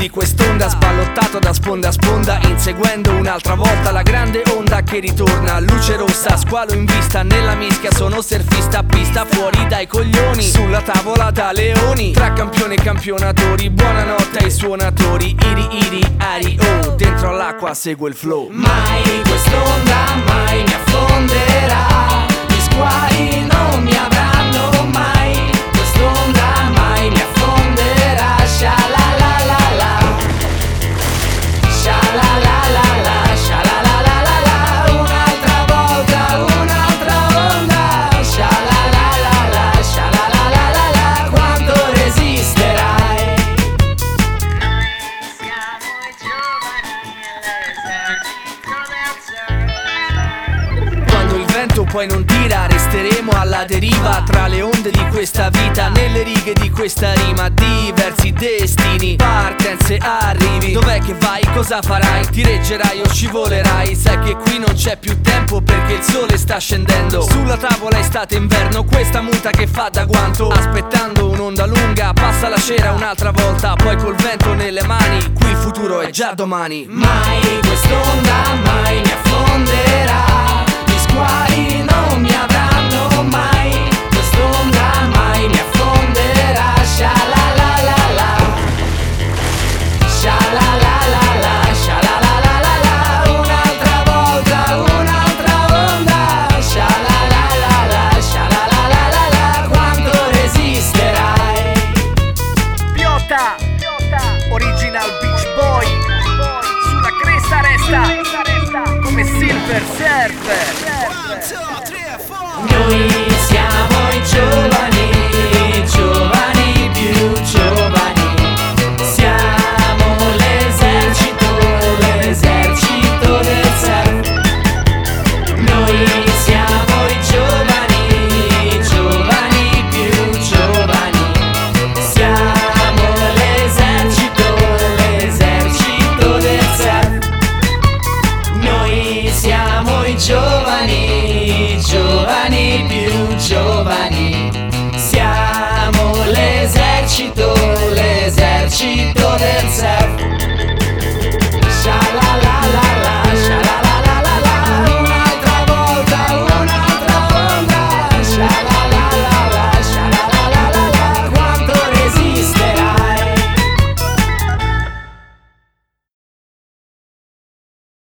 quest'onda, sballottato da sponda a sponda, inseguendo un'altra volta la grande onda che ritorna. Luce rossa, squalo in vista, nella mischia sono surfista a pista, fuori dai coglioni, sulla tavola da leoni, tra campioni e campionatori, buonanotte ai suonatori, iri iri ari oh, dentro all'acqua segue il flow. Mai quest'onda mai mi affonderà, gli squali non mi avranno mai, quest'onda mai mi affonderà, sha-la-la-la-la, sha-la-la-la-la, sha-la-la-la-la, un'altra volta, un'altra onda, sha-la-la-la-la, sha-la-la-la-la, quanto resisterai? Siamo i giovani, l'esercito del surf. Quando il vento poi non tira, resteremo alla deriva tra le onde di questa vita, nelle righe di questa rima, diversi destini, partenze, arrivi. Dov'è che vai? Cosa farai? Ti reggerai o scivolerai? Sai che qui non c'è più tempo perché il sole sta scendendo. Sulla tavola estate inverno, questa muta che fa da guanto, aspettando un'onda lunga, passa la cera un'altra volta, poi col vento nelle mani, qui il futuro è già domani. Mai quest'onda mai mi affonderà, gli squali non mi avranno mai, quest'onda mai mi affonderà, sha-la-la-la-la, sha-la-la-la-la, sha-la-la-la-la, un'altra volta, un'altra onda, sha-la-la-la-la, sha-la-la-la-la, quanto resisterai? Piotta, Original Beach Boy, sulla cresta resta, come Silver Surfer. Noi siamo i giovani, giovani più giovani, siamo l'esercito, l'esercito del surf. Noi siamo i giovani, giovani più giovani, siamo l'esercito, l'esercito del surf. Noi siamo i giovani, giovani più giovani, siamo l'esercito, l'esercito del surf.